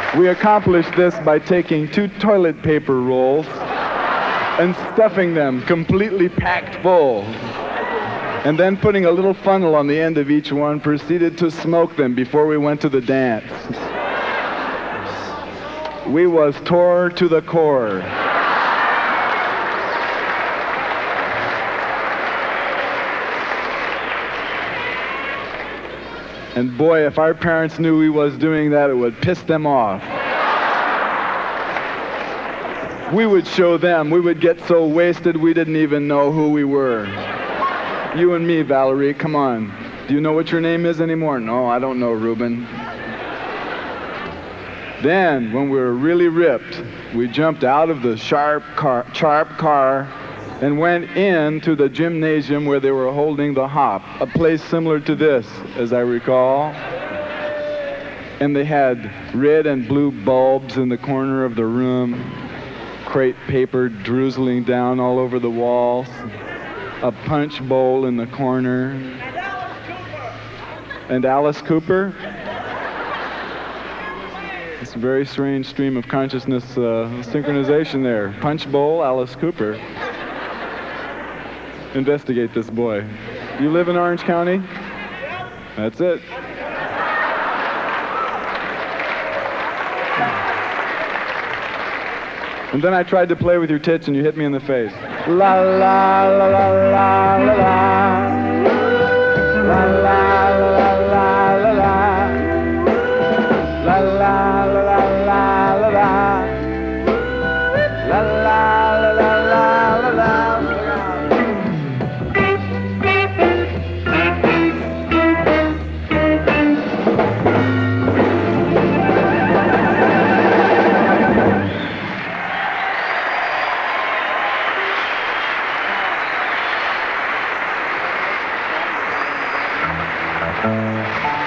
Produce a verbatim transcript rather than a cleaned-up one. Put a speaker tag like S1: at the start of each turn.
S1: We accomplished this by taking two toilet paper rolls and stuffing them completely packed full. And then putting a little funnel on the end of each one, proceeded to smoke them before we went to the dance. We was tore to the core. And boy, if our parents knew we was doing that, it would piss them off. We would show them. We would get so wasted we didn't even know who we were. You and me, Valerie, come on. Do you know what your name is anymore? No, I don't know, Reuben. Then, when we were really ripped, we jumped out of the sharp car, sharp car and went into the gymnasium where they were holding the hop, a place similar to this, as I recall. And they had red and blue bulbs in the corner of the room, crepe paper drizzling down all over the walls, a punch bowl in the corner. And Alice Cooper? It's a very strange stream of consciousness uh, synchronization there. Punch bowl, Alice Cooper. Investigate this boy. You live in Orange County? That's it. And then I tried to play with your tits and you hit me in the face. La la la la la la la. La la la la la la la. La la la la la la la. La la la la la la la. Uh...